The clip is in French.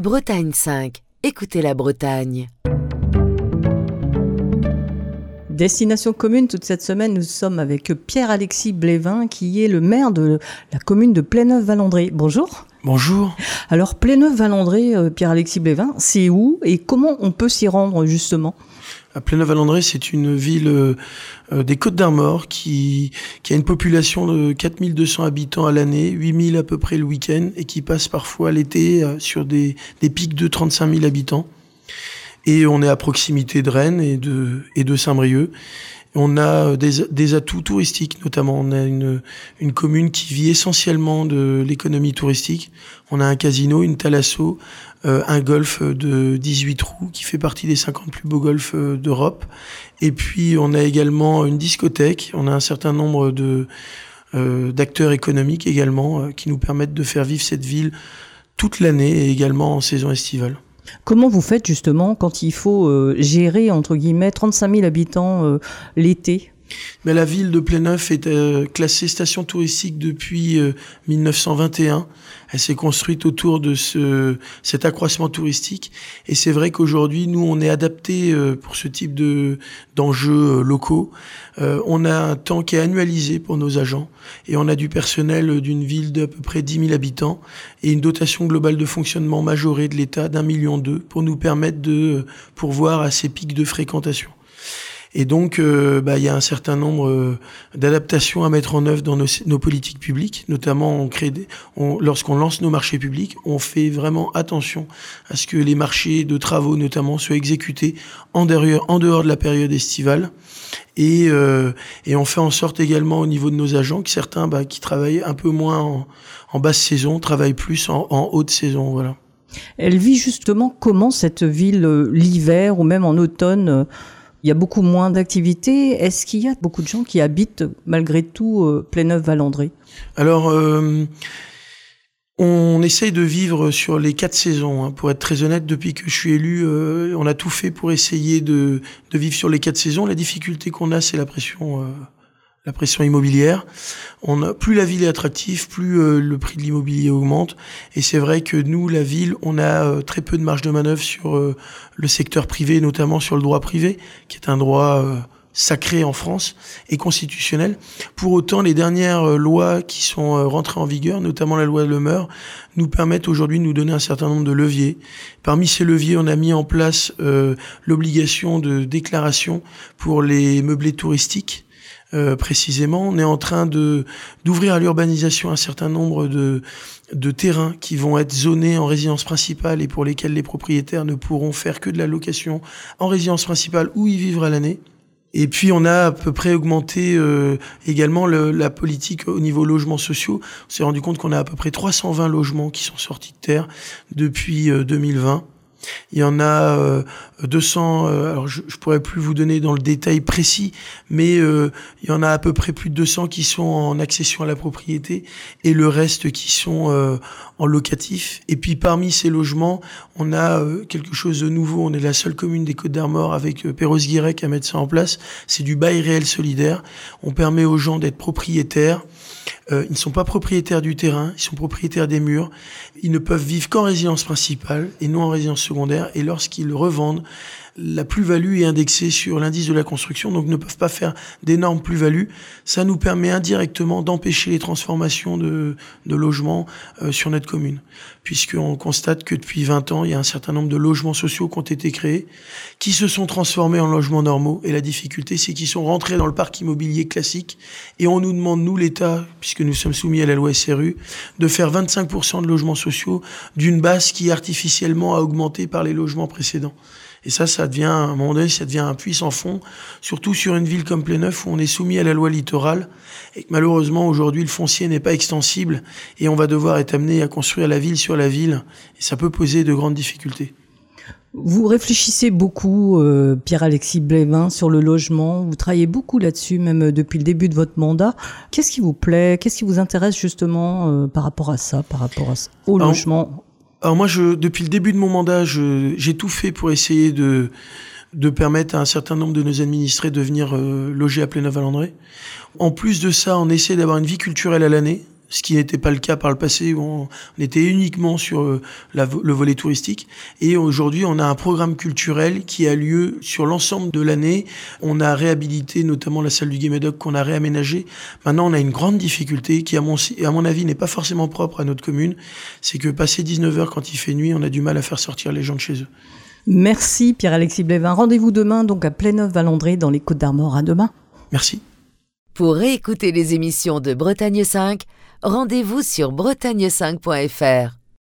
Bretagne 5. Écoutez la Bretagne. Destination commune, toute cette semaine, nous sommes avec Pierre-Alexis Blévin, qui est le maire de la commune de Pléneuf-Valandré. Bonjour. Bonjour. Alors, Pléneuf-Valandré, Pierre-Alexis Blévin, c'est où et comment on peut s'y rendre, justement ? À Pléneuf-Valandré, c'est une ville des Côtes-d'Armor qui a une population de 4200 habitants à l'année, 8000 à peu près le week-end, et qui passe parfois l'été sur des pics de 35 000 habitants. Et on est à proximité de Rennes et de Saint-Brieuc. On a des atouts touristiques, notamment on a une commune qui vit essentiellement de l'économie touristique. On a un casino, une thalasso, un golf de 18 trous qui fait partie des 50 plus beaux golfs d'Europe. Et puis on a également une discothèque, on a un certain nombre d'acteurs économiques également qui nous permettent de faire vivre cette ville toute l'année et également en saison estivale. Comment vous faites justement quand il faut gérer, entre guillemets, 35 000 habitants l'été ? Mais la ville de Pléneuf est classée station touristique depuis 1921. Elle s'est construite autour de cet accroissement touristique. Et c'est vrai qu'aujourd'hui, nous, on est adapté pour ce type d'enjeux locaux. On a un temps qui est annualisé pour nos agents. Et on a du personnel d'une ville d'à peu près 10 000 habitants et une dotation globale de fonctionnement majorée de l'État d'1,2 million pour nous permettre de pourvoir à ces pics de fréquentation. Et donc, y a un certain nombre d'adaptations à mettre en œuvre dans nos politiques publiques. Notamment, lorsqu'on lance nos marchés publics, on fait vraiment attention à ce que les marchés de travaux, notamment, soient exécutés en dehors de la période estivale. Et on fait en sorte également au niveau de nos agents que certains qui travaillent un peu moins en basse saison travaillent plus en haute saison. Voilà. Elle vit justement comment cette ville l'hiver ou même en automne ? Il y a beaucoup moins d'activités. Est-ce qu'il y a beaucoup de gens qui habitent malgré tout Pléneuf-Valandré ? Alors, on essaye de vivre sur les 4 saisons. Pour être très honnête, depuis que je suis élu, on a tout fait pour essayer de vivre sur les 4 saisons. La difficulté qu'on a, c'est la pression immobilière. Plus la ville est attractive, plus le prix de l'immobilier augmente. Et c'est vrai que nous, la ville, on a très peu de marge de manœuvre sur le secteur privé, notamment sur le droit privé, qui est un droit sacré en France et constitutionnel. Pour autant, les dernières lois qui sont rentrées en vigueur, notamment la loi Le Meur, nous permettent aujourd'hui de nous donner un certain nombre de leviers. Parmi ces leviers, on a mis en place l'obligation de déclaration pour les meublés touristiques. Précisément, on est en train d'ouvrir à l'urbanisation un certain nombre de terrains qui vont être zonés en résidence principale et pour lesquels les propriétaires ne pourront faire que de la location en résidence principale ou y vivre à l'année. Et puis on a à peu près augmenté également la politique au niveau logements sociaux. On s'est rendu compte qu'on a à peu près 320 logements qui sont sortis de terre depuis 2020. Il y en a 200, alors je pourrais plus vous donner dans le détail précis, mais il y en a à peu près plus de 200 qui sont en accession à la propriété et le reste qui sont en locatif. Et puis parmi ces logements, on a quelque chose de nouveau. On est la seule commune des Côtes-d'Armor avec Perros-Guirec à mettre ça en place. C'est du bail réel solidaire. On permet aux gens d'être propriétaires. Ils ne sont pas propriétaires du terrain, ils sont propriétaires des murs. Ils ne peuvent vivre qu'en résidence principale et non en résidence secondaire. Et lorsqu'ils revendent, la plus-value est indexée sur l'indice de la construction, donc ne peuvent pas faire d'énormes plus-values. Ça nous permet indirectement d'empêcher les transformations de logements sur notre commune, puisqu'on constate que depuis 20 ans, il y a un certain nombre de logements sociaux qui ont été créés, qui se sont transformés en logements normaux. Et la difficulté, c'est qu'ils sont rentrés dans le parc immobilier classique. Et on nous demande, nous, l'État, puisque nous sommes soumis à la loi SRU, de faire 25% de logements sociaux d'une base qui artificiellement a augmenté par les logements précédents. Et ça devient, à un moment donné, ça devient un puits sans fond, surtout sur une ville comme Pléneuf où on est soumis à la loi littorale et que malheureusement, aujourd'hui, le foncier n'est pas extensible et on va devoir être amené à construire la ville sur la ville et ça peut poser de grandes difficultés. Vous réfléchissez beaucoup, Pierre-Alexis Blévin, sur le logement. Vous travaillez beaucoup là-dessus, même depuis le début de votre mandat. Qu'est-ce qui vous plaît ? Qu'est-ce qui vous intéresse justement par rapport à ça, au logement ? Alors moi, depuis le début de mon mandat, j'ai tout fait pour essayer de permettre à un certain nombre de nos administrés de venir loger à Pléneuf-Valandré. En plus de ça, on essaie d'avoir une vie culturelle à l'année. ce qui n'était pas le cas par le passé, où on était uniquement sur le volet touristique. Et aujourd'hui, on a un programme culturel qui a lieu sur l'ensemble de l'année. On a réhabilité notamment la salle du Gué-Médoc qu'on a réaménagée. Maintenant, on a une grande difficulté qui, à mon avis, n'est pas forcément propre à notre commune. C'est que passé 19h, quand il fait nuit, on a du mal à faire sortir les gens de chez eux. Merci Pierre-Alexis Blévin. Rendez-vous demain donc à Pléneuf-Valandré dans les Côtes-d'Armor. À demain. Merci. Pour réécouter les émissions de Bretagne 5, rendez-vous sur bretagne5.fr.